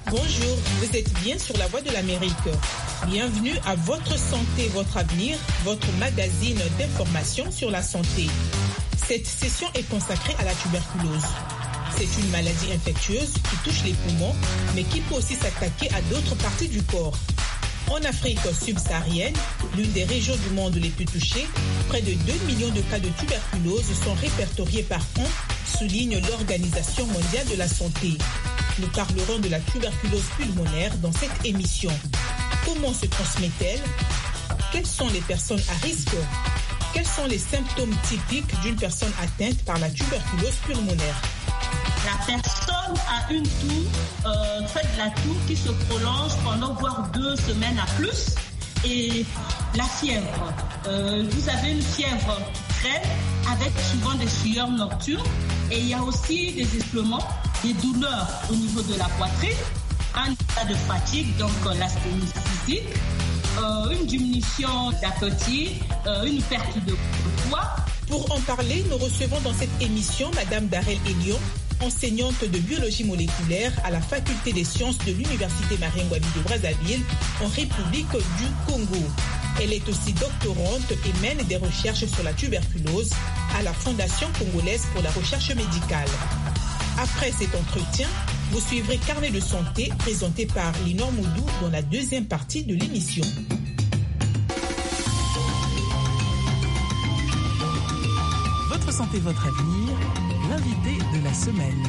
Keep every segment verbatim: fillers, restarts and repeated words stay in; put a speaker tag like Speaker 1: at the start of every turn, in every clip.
Speaker 1: Bonjour, vous êtes bien sur la Voix de l'Amérique. Bienvenue à Votre Santé, Votre Avenir, votre magazine d'information sur la santé. Cette session est consacrée à la tuberculose. C'est une maladie infectieuse qui touche les poumons, mais qui peut aussi s'attaquer à d'autres parties du corps. En Afrique subsaharienne, l'une des régions du monde les plus touchées, près de deux millions de cas de tuberculose sont répertoriés par an, souligne l'Organisation mondiale de la santé. Nous parlerons de la tuberculose pulmonaire dans cette émission. Comment se transmet-elle? Quelles sont les personnes à risque? Quels sont les symptômes typiques d'une personne atteinte par la tuberculose pulmonaire?
Speaker 2: La personne a une toux, euh, fait de la toux qui se prolonge pendant voire deux semaines à plus. Et la fièvre. Euh, vous avez une fièvre traîne avec souvent des sueurs nocturnes. Et il y a aussi des essoufflements, des douleurs au niveau de la poitrine, un état de fatigue, donc euh, l'asthénie physique, euh, une diminution d'appétit, euh, une perte de poids.
Speaker 1: Pour en parler, nous recevons dans cette émission Madame Darel Elion, enseignante de biologie moléculaire à la faculté des sciences de l'Université Marien-Ngouabi de Brazzaville, en République du Congo. Elle est aussi doctorante et mène des recherches sur la tuberculose à la Fondation congolaise pour la recherche médicale. Après cet entretien, vous suivrez Carnet de santé présenté par Linor Moudou dans la deuxième partie de l'émission.
Speaker 3: Votre santé, votre avenir, l'invité de la semaine.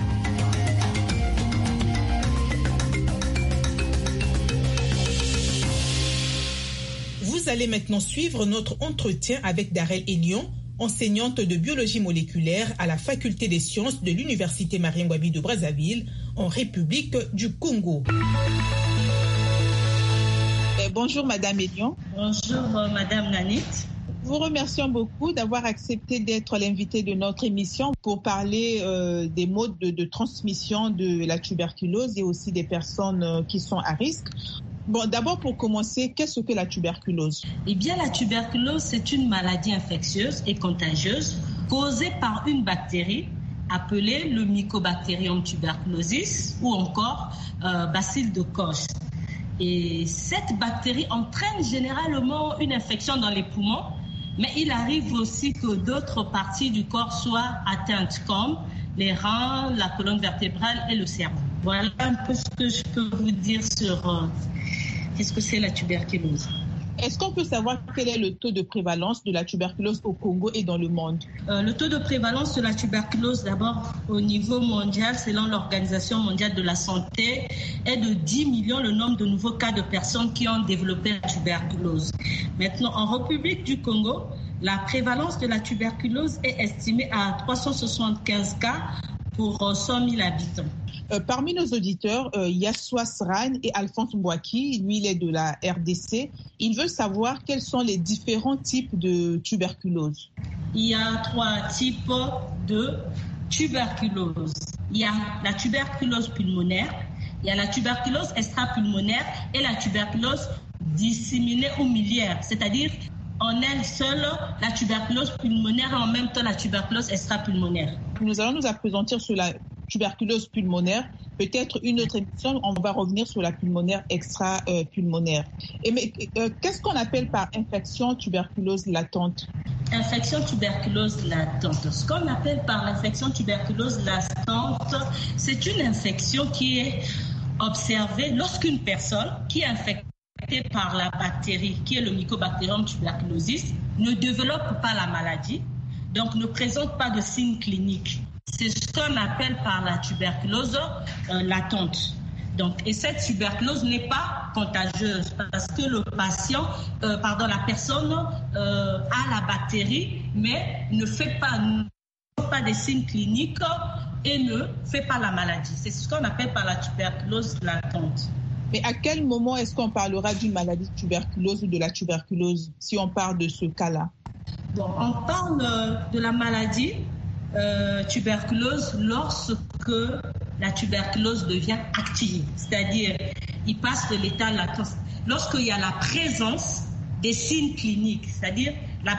Speaker 1: Vous allez maintenant suivre notre entretien avec Darel Elion, enseignante de biologie moléculaire à la faculté des sciences de l'Université Marien-Ngouabi de Brazzaville, en République du Congo. Et bonjour Madame Elion.
Speaker 2: Bonjour euh, Madame Nanit.
Speaker 1: Vous remercions beaucoup d'avoir accepté d'être l'invité de notre émission pour parler euh, des modes de, de transmission de la tuberculose et aussi des personnes euh, qui sont à risque. Bon, d'abord pour commencer, qu'est-ce que la tuberculose?
Speaker 2: Eh bien, la tuberculose, c'est une maladie infectieuse et contagieuse causée par une bactérie appelée le Mycobacterium tuberculosis ou encore euh, bacille de Koch. Et cette bactérie entraîne généralement une infection dans les poumons, mais il arrive aussi que d'autres parties du corps soient atteintes, comme les reins, la colonne vertébrale et le cerveau. Voilà un peu ce que je peux vous dire sur euh, qu'est-ce que c'est la tuberculose.
Speaker 1: Est-ce qu'on peut savoir quel est le taux de prévalence de la tuberculose au Congo et dans le monde?
Speaker 2: euh, Le taux de prévalence de la tuberculose, d'abord au niveau mondial, selon l'Organisation mondiale de la santé, est de dix millions le nombre de nouveaux cas de personnes qui ont développé la tuberculose. Maintenant, en République du Congo, la prévalence de la tuberculose est estimée à trois cent soixante-quinze cas pour cent mille habitants.
Speaker 1: Euh, parmi nos auditeurs, euh, Yassoua Sran et Alphonse Mbouaki, lui il est de la R D C. Il veut savoir quels sont les différents types de tuberculose.
Speaker 2: Il y a trois types de tuberculose. Il y a la tuberculose pulmonaire, il y a la tuberculose extrapulmonaire et la tuberculose disséminée ou miliaire, c'est-à-dire en elle seule la tuberculose pulmonaire et en même temps la tuberculose extrapulmonaire.
Speaker 1: Nous allons nous appesantir sur la tuberculose pulmonaire. Peut-être une autre émission, on va revenir sur la pulmonaire extra-pulmonaire. Et mais euh, qu'est-ce qu'on appelle par infection tuberculose latente?
Speaker 2: Infection tuberculose latente. Ce qu'on appelle par l'infection tuberculose latente, c'est une infection qui est observée lorsqu'une personne qui est infectée par la bactérie qui est le Mycobacterium tuberculosis ne développe pas la maladie, donc ne présente pas de signes cliniques. C'est ce qu'on appelle par la tuberculose euh, latente. Donc, et cette tuberculose n'est pas contagieuse parce que le patient, euh, pardon, la personne euh, a la bactérie, mais ne fait pas, ne fait pas des signes cliniques et ne fait pas la maladie. C'est ce qu'on appelle par la tuberculose latente.
Speaker 1: Mais à quel moment est-ce qu'on parlera d'une maladie de tuberculose ou de la tuberculose, si on parle de ce cas-là?
Speaker 2: Bon, on parle de la maladie euh, tuberculose lorsque la tuberculose devient active, c'est-à-dire il passe de l'état latent. Lorsqu'il y a la présence des signes cliniques, c'est-à-dire